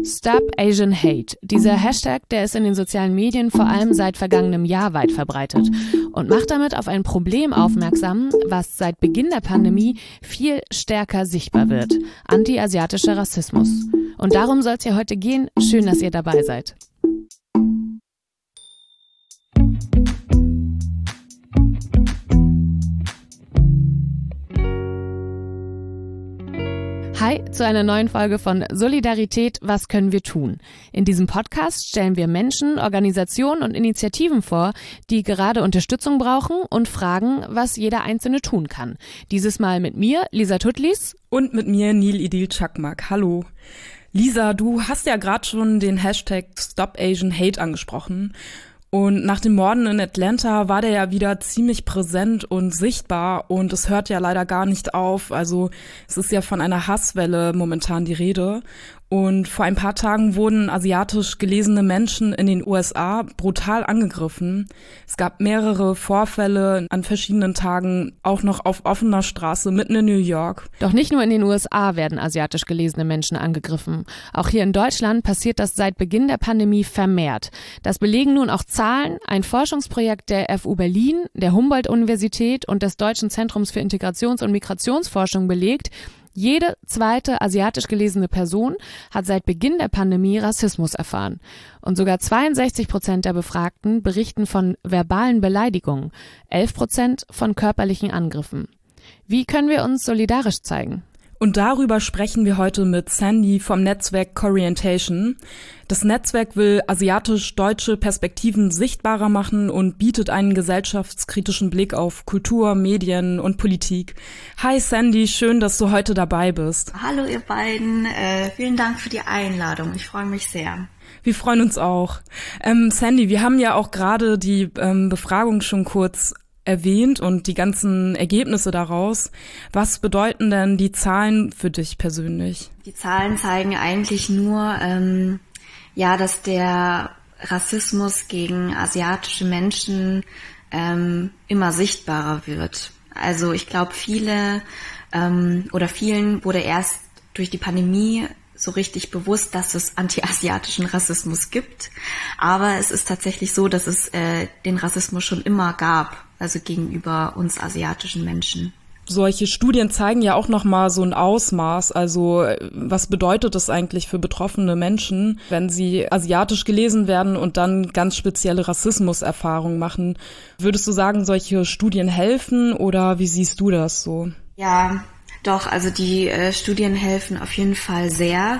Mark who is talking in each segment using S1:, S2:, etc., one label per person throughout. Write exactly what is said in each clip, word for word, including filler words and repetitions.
S1: Stop Asian Hate. Dieser Hashtag, der ist in den sozialen Medien vor allem seit vergangenem Jahr weit verbreitet und macht damit auf ein Problem aufmerksam, was seit Beginn der Pandemie viel stärker sichtbar wird. Anti-asiatischer Rassismus. Und darum soll es hier heute gehen. Schön, dass ihr dabei seid. Hi zu einer neuen Folge von Solidarität, was können wir tun? In diesem Podcast stellen wir Menschen, Organisationen und Initiativen vor, die gerade Unterstützung brauchen und fragen, was jeder Einzelne tun kann. Dieses Mal mit mir, Lisa Tutlis.
S2: Und mit mir, Nil Idil Çakmak. Hallo. Lisa, du hast ja gerade schon den Hashtag Stop Asian Hate angesprochen. Und nach den Morden in Atlanta war der ja wieder ziemlich präsent und sichtbar und es hört ja leider gar nicht auf. Also es ist ja von einer Hasswelle momentan die Rede. Und vor ein paar Tagen wurden asiatisch gelesene Menschen in den U S A brutal angegriffen. Es gab mehrere Vorfälle an verschiedenen Tagen, auch noch auf offener Straße mitten in New York.
S1: Doch nicht nur in den U S A werden asiatisch gelesene Menschen angegriffen. Auch hier in Deutschland passiert das seit Beginn der Pandemie vermehrt. Das belegen nun auch Zahlen. Ein Forschungsprojekt der F U Berlin, der Humboldt-Universität und des Deutschen Zentrums für Integrations- und Migrationsforschung belegt, jede zweite asiatisch gelesene Person hat seit Beginn der Pandemie Rassismus erfahren. Und sogar zweiundsechzig Prozent der Befragten berichten von verbalen Beleidigungen, elf Prozent von körperlichen Angriffen. Wie können wir uns solidarisch zeigen?
S2: Und darüber sprechen wir heute mit Sandy vom Netzwerk Corientation. Das Netzwerk will asiatisch-deutsche Perspektiven sichtbarer machen und bietet einen gesellschaftskritischen Blick auf Kultur, Medien und Politik. Hi Sandy, schön, dass du heute dabei bist.
S3: Hallo ihr beiden, äh, vielen Dank für die Einladung, ich freue mich sehr.
S2: Wir freuen uns auch. Ähm, Sandy, wir haben ja auch gerade die ähm, Befragung schon kurz erwähnt und die ganzen Ergebnisse daraus. Was bedeuten denn die Zahlen für dich persönlich?
S3: Die Zahlen zeigen eigentlich nur, ähm, ja, dass der Rassismus gegen asiatische Menschen ähm, immer sichtbarer wird. Also ich glaube, viele ähm, oder vielen wurde erst durch die Pandemie so richtig bewusst, dass es anti-asiatischen Rassismus gibt. Aber es ist tatsächlich so, dass es äh, den Rassismus schon immer gab, also gegenüber uns asiatischen Menschen.
S2: Solche Studien zeigen ja auch nochmal so ein Ausmaß. Also was bedeutet das eigentlich für betroffene Menschen, wenn sie asiatisch gelesen werden und dann ganz spezielle Rassismuserfahrungen machen? Würdest du sagen, solche Studien helfen oder wie siehst du das so?
S3: Ja, doch, also die äh, Studien helfen auf jeden Fall sehr,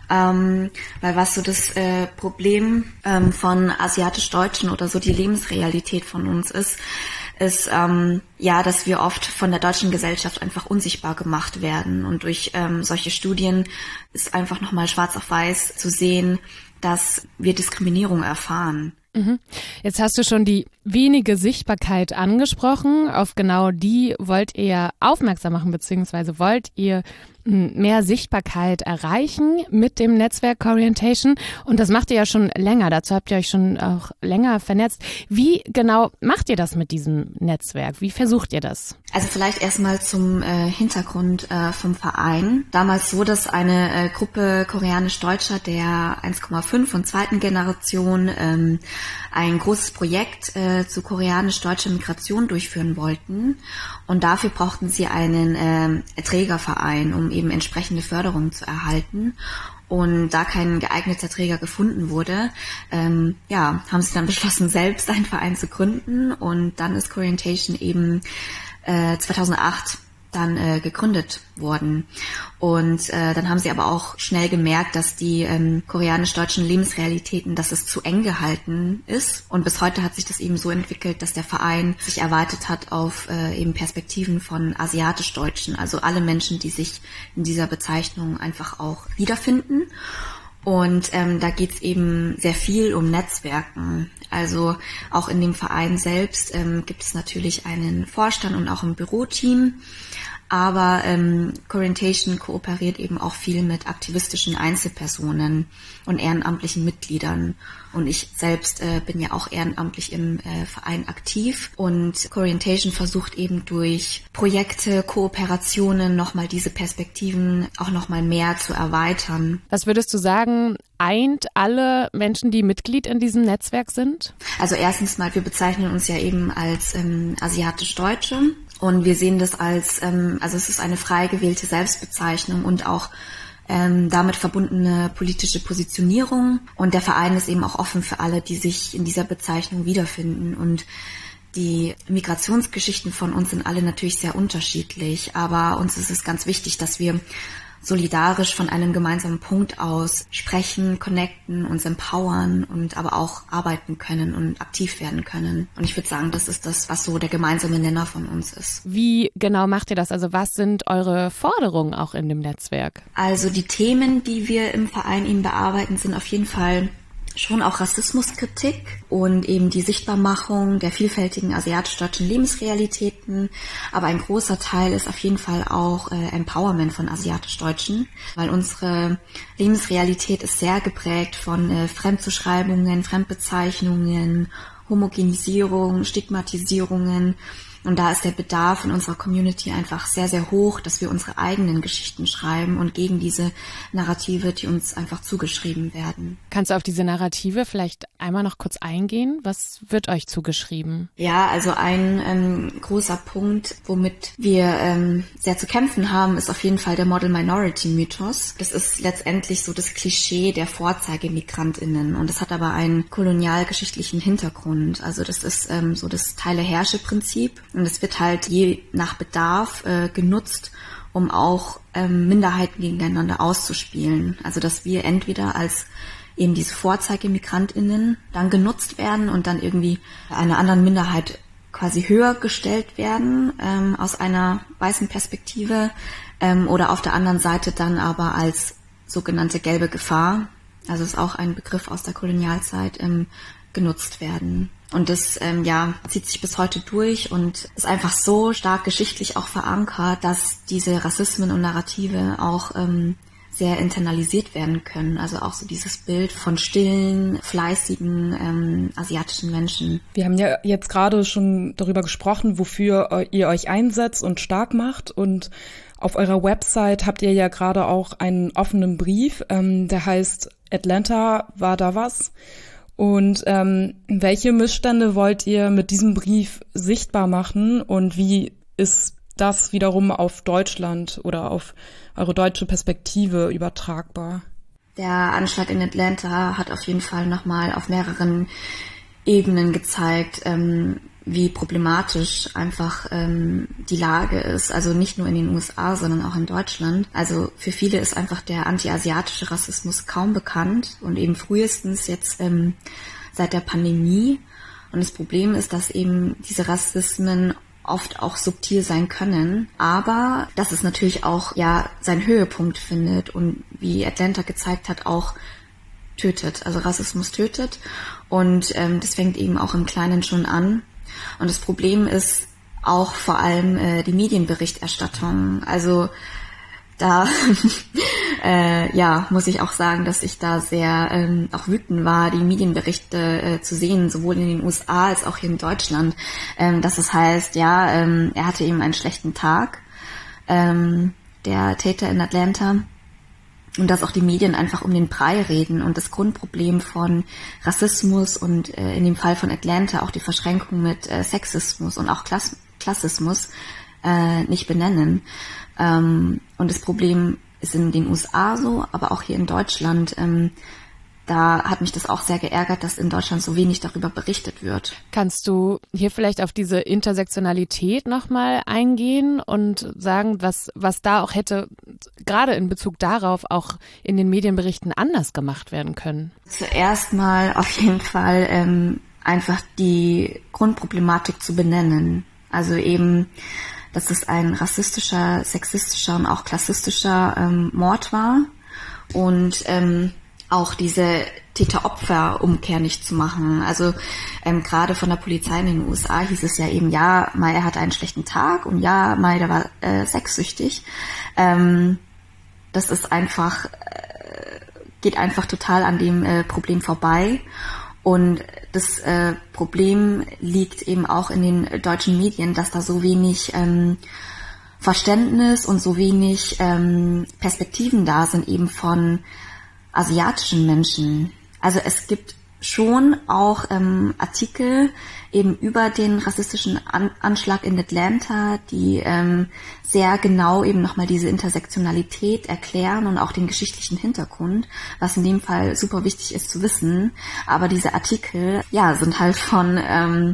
S3: ähm, weil was so das äh, Problem ähm, von asiatisch-Deutschen oder so die Lebensrealität von uns ist, ist ähm, ja, dass wir oft von der deutschen Gesellschaft einfach unsichtbar gemacht werden und durch ähm, solche Studien ist einfach nochmal schwarz auf weiß zu sehen, dass wir Diskriminierung erfahren.
S1: Mhm. Jetzt hast du schon die wenige Sichtbarkeit angesprochen. Auf genau die wollt ihr aufmerksam machen, beziehungsweise wollt ihr mehr Sichtbarkeit erreichen mit dem Netzwerk Corientation. Und das macht ihr ja schon länger. Dazu habt ihr euch schon auch länger vernetzt. Wie genau macht ihr das mit diesem Netzwerk? Wie versucht ihr das?
S3: Also vielleicht erstmal zum äh, Hintergrund äh, vom Verein. Damals so, dass eine äh, Gruppe Koreanisch-Deutscher der eins Komma fünf und zweiten Generation ähm, ein großes Projekt äh, zu koreanisch-deutscher Migration durchführen wollten. Und dafür brauchten sie einen äh, Trägerverein, um eben entsprechende Förderung zu erhalten. Und da kein geeigneter Träger gefunden wurde, ähm, ja, haben sie dann beschlossen, selbst einen Verein zu gründen. Und dann ist Corientation eben äh, zweitausendacht dann äh, gegründet worden. Und äh, dann haben sie aber auch schnell gemerkt, dass die ähm, koreanisch-deutschen Lebensrealitäten, dass es zu eng gehalten ist. Und bis heute hat sich das eben so entwickelt, dass der Verein sich erweitert hat auf äh, eben Perspektiven von asiatisch-Deutschen, also alle Menschen, die sich in dieser Bezeichnung einfach auch wiederfinden. Und ähm, da geht's eben sehr viel um Netzwerken. Also auch in dem Verein selbst ähm, gibt es natürlich einen Vorstand und auch ein Büroteam. Aber ähm, Corientation kooperiert eben auch viel mit aktivistischen Einzelpersonen und ehrenamtlichen Mitgliedern. Und ich selbst äh, bin ja auch ehrenamtlich im äh, Verein aktiv. Und Corientation versucht eben durch Projekte, Kooperationen nochmal diese Perspektiven auch nochmal mehr zu erweitern.
S1: Was würdest du sagen, eint alle Menschen, die Mitglied in diesem Netzwerk sind?
S3: Also erstens mal, wir bezeichnen uns ja eben als ähm, asiatisch-Deutsche. Und wir sehen das als, ähm, also es ist eine frei gewählte Selbstbezeichnung und auch ähm, damit verbundene politische Positionierung. Und der Verein ist eben auch offen für alle, die sich in dieser Bezeichnung wiederfinden. Und die Migrationsgeschichten von uns sind alle natürlich sehr unterschiedlich, aber uns ist es ganz wichtig, dass wir solidarisch von einem gemeinsamen Punkt aus sprechen, connecten, uns empowern und aber auch arbeiten können und aktiv werden können. Und ich würde sagen, das ist das, was so der gemeinsame Nenner von uns ist.
S1: Wie genau macht ihr das? Also was sind eure Forderungen auch in dem Netzwerk?
S3: Also die Themen, die wir im Verein eben bearbeiten, sind auf jeden Fall schon auch Rassismuskritik und eben die Sichtbarmachung der vielfältigen asiatisch-deutschen Lebensrealitäten. Aber ein großer Teil ist auf jeden Fall auch äh, Empowerment von asiatisch-Deutschen, weil unsere Lebensrealität ist sehr geprägt von äh, Fremdzuschreibungen, Fremdbezeichnungen, Homogenisierung, Stigmatisierungen. Und da ist der Bedarf in unserer Community einfach sehr, sehr hoch, dass wir unsere eigenen Geschichten schreiben und gegen diese Narrative, die uns einfach zugeschrieben werden.
S1: Kannst du auf diese Narrative vielleicht einmal noch kurz eingehen? Was wird euch zugeschrieben?
S3: Ja, also ein ähm, großer Punkt, womit wir ähm, sehr zu kämpfen haben, ist auf jeden Fall der Model-Minority-Mythos. Das ist letztendlich so das Klischee der VorzeigemigrantInnen und das hat aber einen kolonialgeschichtlichen Hintergrund. Also das ist ähm, so das Teile-Herrsche-Prinzip. Und es wird halt je nach Bedarf äh, genutzt, um auch ähm, Minderheiten gegeneinander auszuspielen. Also dass wir entweder als eben diese VorzeigemigrantInnen dann genutzt werden und dann irgendwie einer anderen Minderheit quasi höher gestellt werden ähm, aus einer weißen Perspektive ähm, oder auf der anderen Seite dann aber als sogenannte gelbe Gefahr, also ist auch ein Begriff aus der Kolonialzeit, ähm, genutzt werden. Und das ähm, ja zieht sich bis heute durch und ist einfach so stark geschichtlich auch verankert, dass diese Rassismen und Narrative auch ähm, sehr internalisiert werden können. Also auch so dieses Bild von stillen, fleißigen ähm, asiatischen Menschen.
S2: Wir haben ja jetzt gerade schon darüber gesprochen, wofür ihr euch einsetzt und stark macht. Und auf eurer Website habt ihr ja gerade auch einen offenen Brief, ähm, der heißt Atlanta, war da was? Und ähm, welche Missstände wollt ihr mit diesem Brief sichtbar machen und wie ist das wiederum auf Deutschland oder auf eure deutsche Perspektive übertragbar?
S3: Der Anschlag in Atlanta hat auf jeden Fall nochmal auf mehreren Ebenen gezeigt, ähm, wie problematisch einfach ähm, die Lage ist. Also nicht nur in den U S A, sondern auch in Deutschland. Also für viele ist einfach der anti-asiatische Rassismus kaum bekannt und eben frühestens jetzt ähm, seit der Pandemie. Und das Problem ist, dass eben diese Rassismen oft auch subtil sein können, aber dass es natürlich auch ja seinen Höhepunkt findet und wie Atlanta gezeigt hat, auch tötet. Also Rassismus tötet und ähm, das fängt eben auch im Kleinen schon an. Und das Problem ist auch vor allem äh, die Medienberichterstattung. Also da äh, ja muss ich auch sagen, dass ich da sehr ähm, auch wütend war, die Medienberichte äh, zu sehen, sowohl in den U S A als auch hier in Deutschland, ähm, dass es heißt, ja, ähm, er hatte eben einen schlechten Tag, ähm, der Täter in Atlanta. Und dass auch die Medien einfach um den Brei reden und das Grundproblem von Rassismus und äh, in dem Fall von Atlanta auch die Verschränkung mit äh, Sexismus und auch Klass- Klassismus äh, nicht benennen. Ähm, und das Problem ist in den U S A so, aber auch hier in Deutschland. Ähm, da hat mich das auch sehr geärgert, dass in Deutschland so wenig darüber berichtet wird.
S1: Kannst du hier vielleicht auf diese Intersektionalität nochmal eingehen und sagen, was, was da auch hätte, gerade in Bezug darauf, auch in den Medienberichten anders gemacht werden können?
S3: Zuerst mal auf jeden Fall ähm, einfach die Grundproblematik zu benennen. Also eben, dass es ein rassistischer, sexistischer und auch klassistischer ähm, Mord war und ähm, auch diese Täter-Opfer-Umkehr nicht zu machen. Also ähm, gerade von der Polizei in den U S A hieß es ja eben, ja, Mai, er hatte einen schlechten Tag und ja, Mai, der war äh, sexsüchtig. Ähm, das ist einfach, äh, geht einfach total an dem äh, Problem vorbei. Und das äh, Problem liegt eben auch in den deutschen Medien, dass da so wenig ähm, Verständnis und so wenig ähm, Perspektiven da sind eben von asiatischen Menschen. Also es gibt schon auch ähm, Artikel eben über den rassistischen An- Anschlag in Atlanta, die ähm, sehr genau eben nochmal diese Intersektionalität erklären und auch den geschichtlichen Hintergrund, was in dem Fall super wichtig ist zu wissen. Aber diese Artikel, ja, sind halt von ähm,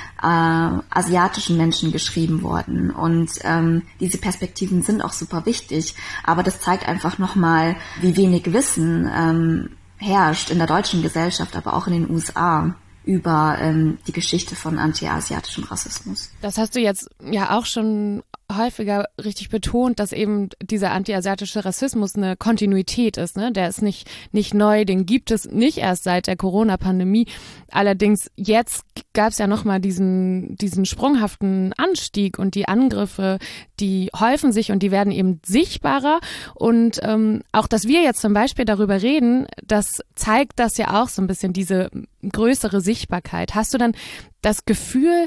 S3: äh, asiatischen Menschen geschrieben worden. Und ähm, diese Perspektiven sind auch super wichtig. Aber das zeigt einfach nochmal, wie wenig Wissen ähm, herrscht in der deutschen Gesellschaft, aber auch in den U S A über ähm, die Geschichte von anti-asiatischem Rassismus.
S1: Das hast du jetzt ja auch schon häufiger richtig betont, dass eben dieser anti-asiatische Rassismus eine Kontinuität ist, ne? Der ist nicht nicht neu, den gibt es nicht erst seit der Corona-Pandemie. Allerdings jetzt gab es ja nochmal diesen diesen sprunghaften Anstieg und die Angriffe, die häufen sich und die werden eben sichtbarer. Und ähm, auch, dass wir jetzt zum Beispiel darüber reden, das zeigt das ja auch so ein bisschen, diese größere Sichtbarkeit. Hast du dann das Gefühl,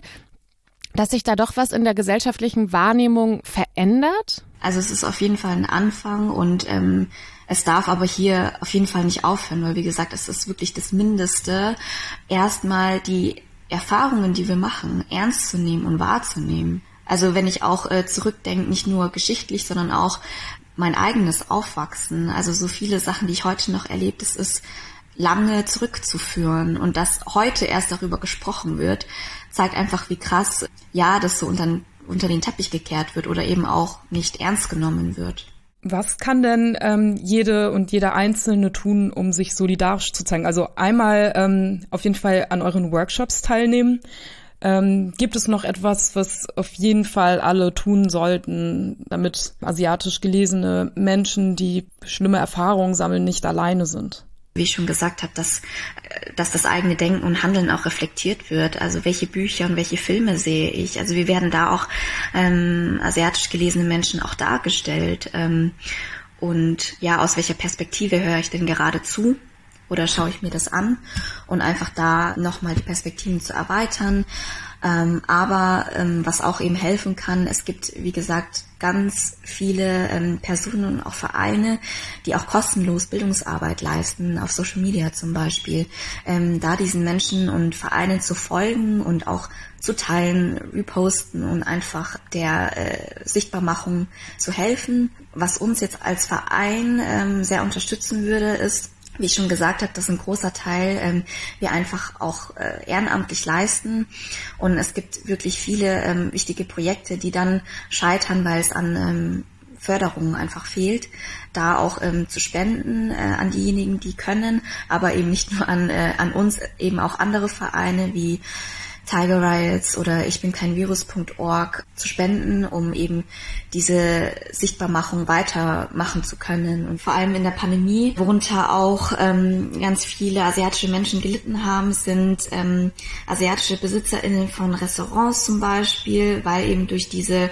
S1: dass sich da doch was in der gesellschaftlichen Wahrnehmung verändert?
S3: Also es ist auf jeden Fall ein Anfang und ähm, es darf aber hier auf jeden Fall nicht aufhören, weil wie gesagt, es ist wirklich das Mindeste, erstmal die Erfahrungen, die wir machen, ernst zu nehmen und wahrzunehmen. Also wenn ich auch äh, zurückdenke, nicht nur geschichtlich, sondern auch mein eigenes Aufwachsen, also so viele Sachen, die ich heute noch erlebe, das ist lange zurückzuführen und dass heute erst darüber gesprochen wird, zeigt einfach, wie krass, ja, das so unter, unter den Teppich gekehrt wird oder eben auch nicht ernst genommen wird.
S2: Was kann denn ähm, jede und jeder Einzelne tun, um sich solidarisch zu zeigen? Also einmal ähm, auf jeden Fall an euren Workshops teilnehmen. Ähm, gibt es noch etwas, was auf jeden Fall alle tun sollten, damit asiatisch gelesene Menschen, die schlimme Erfahrungen sammeln, nicht alleine sind?
S3: Wie ich schon gesagt habe, dass, dass das eigene Denken und Handeln auch reflektiert wird. Also welche Bücher und welche Filme sehe ich? Also wie werden da auch ähm, asiatisch gelesene Menschen auch dargestellt? Ähm, und ja, aus welcher Perspektive höre ich denn gerade zu? Oder schaue ich mir das an? Und einfach da nochmal die Perspektiven zu erweitern. Ähm, aber ähm, was auch eben helfen kann, es gibt, wie gesagt, ganz viele ähm, Personen und auch Vereine, die auch kostenlos Bildungsarbeit leisten, auf Social Media zum Beispiel. Ähm, da diesen Menschen und Vereinen zu folgen und auch zu teilen, reposten und einfach der äh, Sichtbarmachung zu helfen. Was uns jetzt als Verein ähm, sehr unterstützen würde, ist, wie ich schon gesagt habe, dass ein großer Teil ähm, wir einfach auch äh, ehrenamtlich leisten und es gibt wirklich viele ähm, wichtige Projekte, die dann scheitern, weil es an ähm, Förderung einfach fehlt, da auch ähm, zu spenden äh, an diejenigen, die können, aber eben nicht nur an äh, an uns, eben auch andere Vereine wie Tiger Riots oder ich bin kein Virus Punkt org zu spenden, um eben diese Sichtbarmachung weitermachen zu können. Und vor allem in der Pandemie, worunter auch ähm, ganz viele asiatische Menschen gelitten haben, sind ähm, asiatische BesitzerInnen von Restaurants zum Beispiel, weil eben durch diese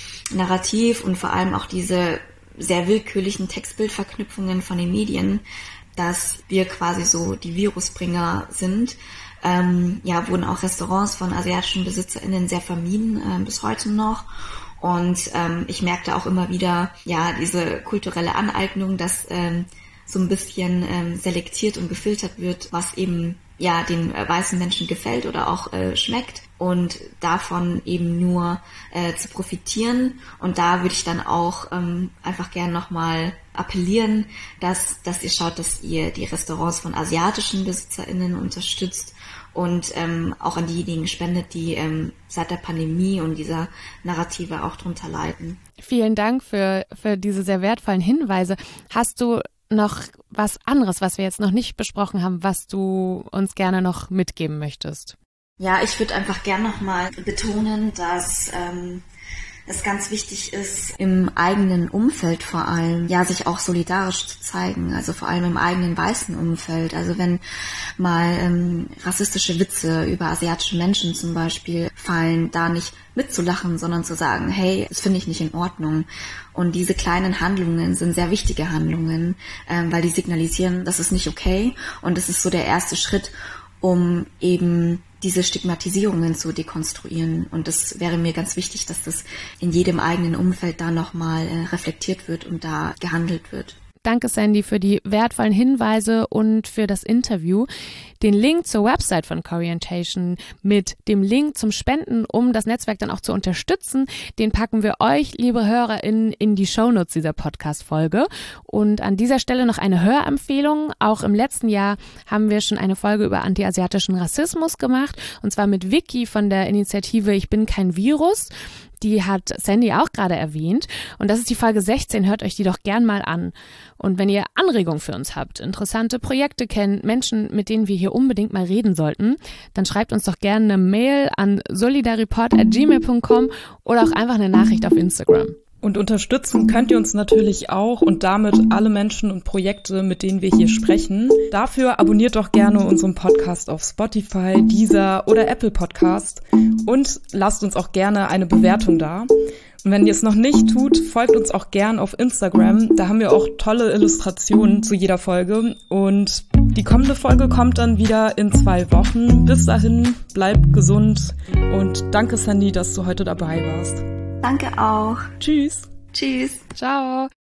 S3: Narrativ und vor allem auch diese sehr willkürlichen Textbildverknüpfungen von den Medien, dass wir quasi so die Virusbringer sind. Ähm, ja, wurden auch Restaurants von asiatischen BesitzerInnen sehr vermieden, äh, bis heute noch. Und ähm, ich merkte auch immer wieder, ja, diese kulturelle Aneignung, dass ähm, so ein bisschen ähm, selektiert und gefiltert wird, was eben ja den äh, weißen Menschen gefällt oder auch äh, schmeckt und davon eben nur äh, zu profitieren. Und da würde ich dann auch ähm, einfach gern nochmal appellieren, dass dass ihr schaut, dass ihr die Restaurants von asiatischen BesitzerInnen unterstützt und ähm, auch an diejenigen spendet, die ähm, seit der Pandemie und dieser Narrative auch drunter leiden.
S1: Vielen Dank für, für diese sehr wertvollen Hinweise. Hast du noch was anderes, was wir jetzt noch nicht besprochen haben, was du uns gerne noch mitgeben möchtest?
S3: Ja, ich würde einfach gern nochmal betonen, dass ähm, es ganz wichtig ist, im eigenen Umfeld vor allem, ja, sich auch solidarisch zu zeigen, also vor allem im eigenen weißen Umfeld. Also wenn mal ähm, rassistische Witze über asiatische Menschen zum Beispiel fallen, da nicht mitzulachen, sondern zu sagen, hey, das finde ich nicht in Ordnung. Und diese kleinen Handlungen sind sehr wichtige Handlungen, ähm, weil die signalisieren, das ist nicht okay. Und das ist so der erste Schritt, um eben diese Stigmatisierungen zu dekonstruieren. Und das wäre mir ganz wichtig, dass das in jedem eigenen Umfeld da nochmal äh, reflektiert wird und da gehandelt wird.
S1: Danke, Sandy, für die wertvollen Hinweise und für das Interview. Den Link zur Website von Corientation mit dem Link zum Spenden, um das Netzwerk dann auch zu unterstützen, den packen wir euch, liebe HörerInnen, in die Shownotes dieser Podcast-Folge. Und an dieser Stelle noch eine Hörempfehlung. Auch im letzten Jahr haben wir schon eine Folge über antiasiatischen Rassismus gemacht, und zwar mit Vicky von der Initiative Ich bin kein Virus. Die hat Sandy auch gerade erwähnt. Und das ist die Folge sechzehn. Hört euch die doch gern mal an. Und wenn ihr Anregungen für uns habt, interessante Projekte kennt, Menschen, mit denen wir hier unbedingt mal reden sollten, dann schreibt uns doch gerne eine Mail an solidaripod at gmail punkt com oder auch einfach eine Nachricht auf Instagram.
S2: Und unterstützen könnt ihr uns natürlich auch und damit alle Menschen und Projekte, mit denen wir hier sprechen. Dafür abonniert doch gerne unseren Podcast auf Spotify, Deezer oder Apple Podcast und lasst uns auch gerne eine Bewertung da. Und wenn ihr es noch nicht tut, folgt uns auch gern auf Instagram. Da haben wir auch tolle Illustrationen zu jeder Folge. Und die kommende Folge kommt dann wieder in zwei Wochen. Bis dahin, bleibt gesund und danke, Sandy, dass du heute dabei warst.
S3: Danke auch.
S2: Tschüss.
S3: Tschüss.
S1: Ciao.